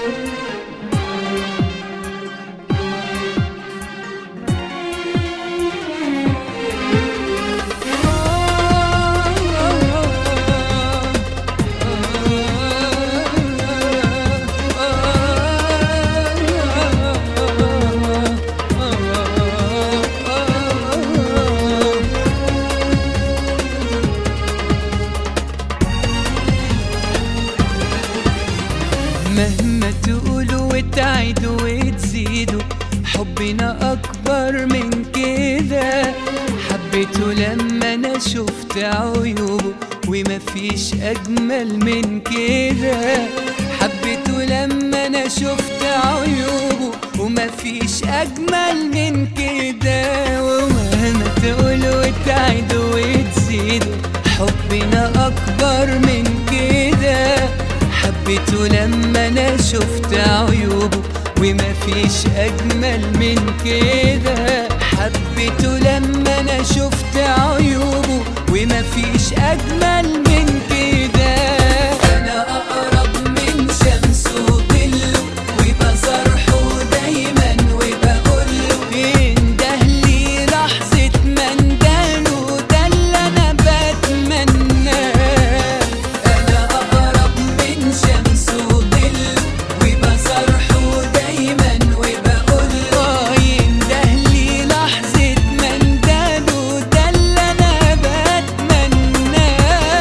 مهما تقولوا وتعيدوا وتزيدوا، حبنا أكبر من كده. حبيته لما أنا شفت عيوبه ومفيش أجمل من كده. حبيته لما أنا شفت عيوبه ومفيش أجمل من كده. ومهما تقولوا وتعيدوا وتزيدوا، حبنا أكبر من كده. حبيته لما أنا شفت عيوبه ومفيش أجمل من كده. حبيته لما أنا شفت عيوبه ومفيش أجمل من كده. أنا أقرب من شمس وظله وبصرحه دايما وبقوله يندهلي لحظة ما اندهله، ده اللي أنا بتمناه. أنا أقرب من شمس وظله وبصرحه دايما وبقوله يندهلي لحظة ما اندهله، ده اللي أنا بتمناه.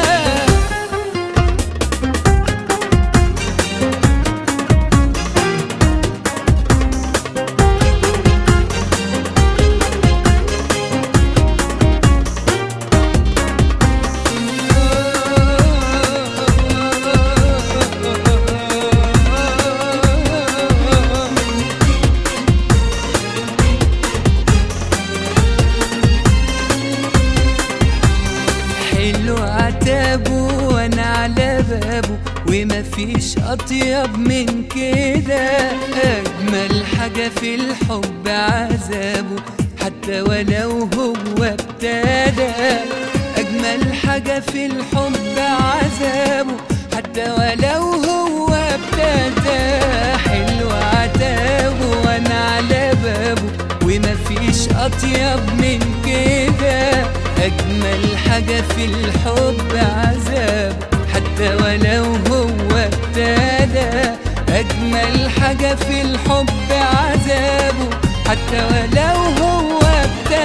حلو عتابه وانا على بابه ومفيش اطيب من كده. اجمل حاجة في الحب عذابه حتى ولو هو ابتدى. اجمل حاجة في الحب عذابه حتى ولو هو ابتدى. حلو عتابه وانا على بابه ومفيش اطيب من كده. أجمل حاجة في الحب عذاب حتى ولو هو ابتدى. أجمل حاجة في الحب عذابه حتى ولو هو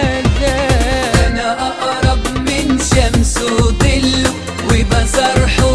ابتدى. أنا أقرب من شمس وظله وبصرحه